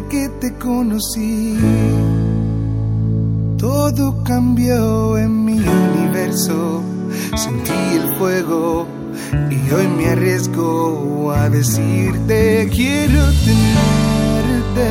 que te conocí, todo cambió en mi universo. Sentí el fuego y hoy me arriesgo a decirte: quiero tenerte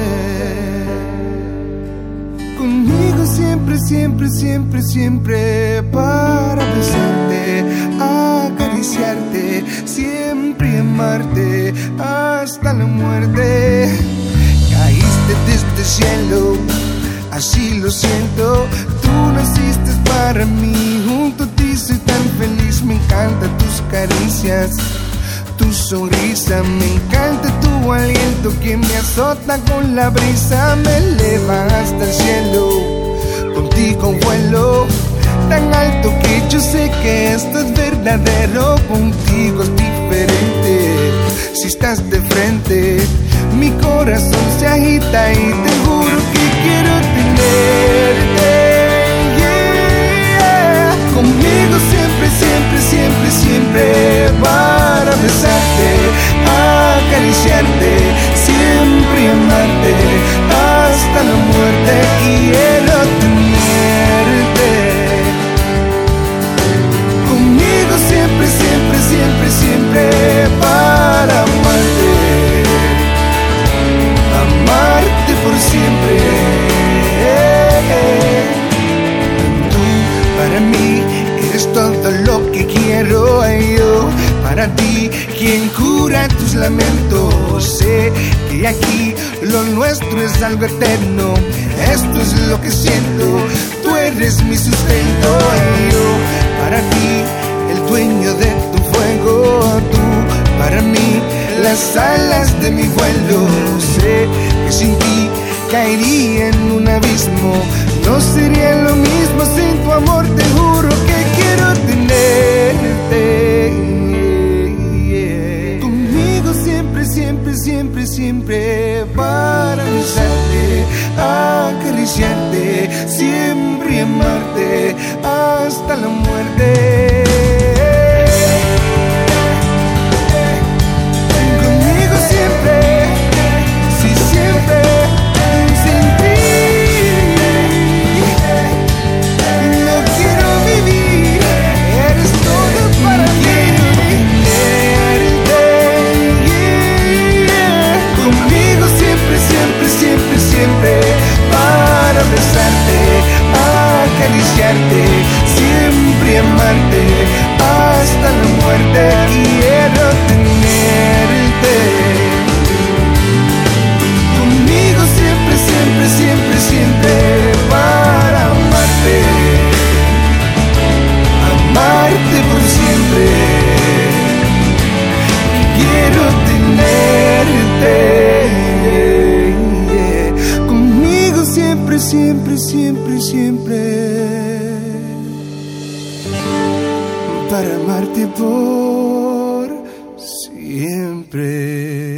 conmigo siempre, siempre, siempre, siempre, para besarte, acariciarte, siempre amarte hasta la muerte. Caíste desde el cielo, así lo siento. Tú naciste para mí, junto a ti soy tan feliz. Me encantan tus caricias, tu sonrisa, me encanta tu aliento que me azota con la brisa. Me eleva hasta el cielo, contigo vuelo tan alto que yo sé que esto es verdadero. Contigo es diferente, si estás de frente mi corazón se agita y te juro que quiero tenerte, yeah. Conmigo siempre, siempre, siempre, siempre, para besarte, acariciarte, siempre amarte hasta la muerte. Quiero tenerte conmigo siempre, siempre, siempre, siempre, para amarte, amarte por siempre. Tú para mí eres todo lo que quiero, yo para ti quien cura tus lamentos. Sé que aquí lo nuestro es algo eterno, esto es lo que siento. Tú eres mi sustento, yo para ti el dueño de tu fuego. Tú para mí las alas de mi vuelo. Sé que sin ti caería en un abismo, no sería lo mismo sin tu amor. Te juro que quiero tenerte, yeah. Conmigo siempre, siempre, siempre, siempre, para besarte, acariciarte, siempre amarte hasta la muerte. Acariciarte, siempre amarte hasta la muerte. Quiero tenerte conmigo siempre, siempre, siempre, siempre, para amarte, amarte por siempre. Quiero tenerte conmigo siempre, siempre, siempre, siempre, para amarte por siempre.